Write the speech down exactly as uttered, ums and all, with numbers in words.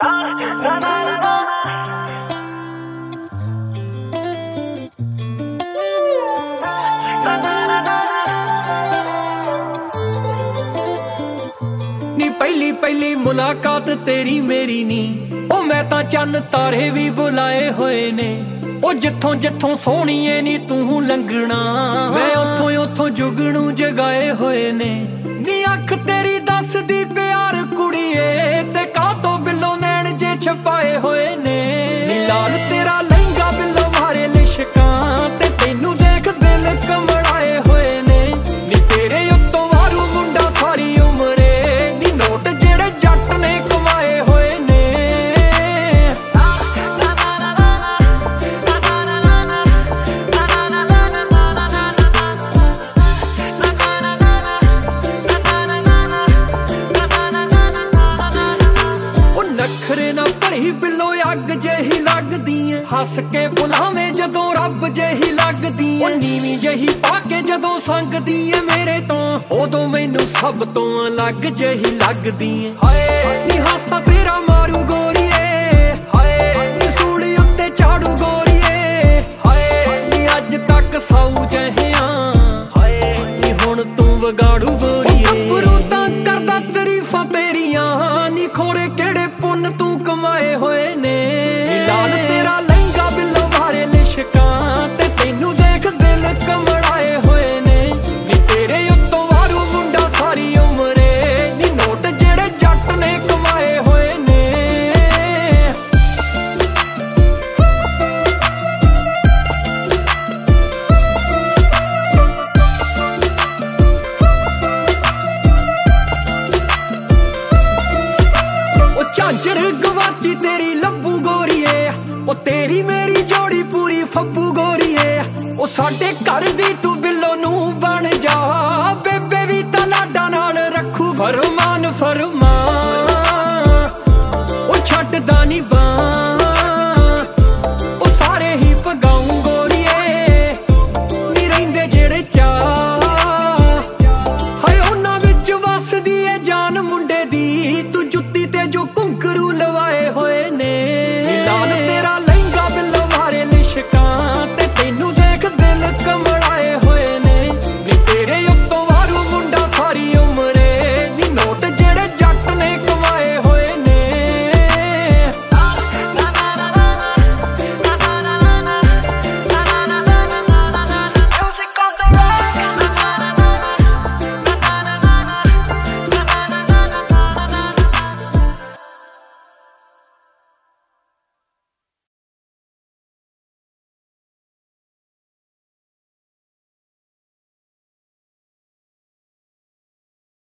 नी पहली पहली मुलाकात तेरी मेरी नी ओ मैं तां चन्न तारे भी बुलाए होए ने ओ जिथों जिथों सोहणीए नी तू लंघना मैं उथों उथों जुगनू जगाए होए ने नी अख तेरी दस दी प्यार कुड़ीए ते कातों बिल्लो नैन जे छपाए होए ने नी लाल तेरा लहंगा बिल्लो मारे लिशकां ते तैनू देख दिल कमड़ाए होए ने नी तेरे उत्तों वारू मुंडा सारी उमरे नी नोट जेड़े जट ने कमाए होए ने नखरे ना भरी बिल्लो अग जेही लगदी है हस के बुलावे जदों रब जेही लगदी है नीवी जेही पाके जदों संगदी है मेरे तो उदों मैनू सब तो अलग जेही लगदी है हाय नी हासा तेरा मारू गोरीए हाय नी सूली उत्ते झाड़ू गोरीए हाय नी अज तक साऊ जहिया हाय नी हुण तू वगाड़ू गोरीए अबरू तां करदा तरीफां तेरियां नी खोरे केड़े पुन तू कमाए होए ने लाल तेरा लहंगा बिल्लो मारे लिशकां ते तैनू देख दिल कमड़ाए होए ने नी तेरे उत्तों वारू मुंडा सारी उमरे नी नोट जेड़े जट ने कमाए होए ने ओ झांझर गवाची तेरी लब्बू गोरीए ओ तेरी मेरी जोड़ी पूरी फब्बू गोरीए ओ साडे घर दी तू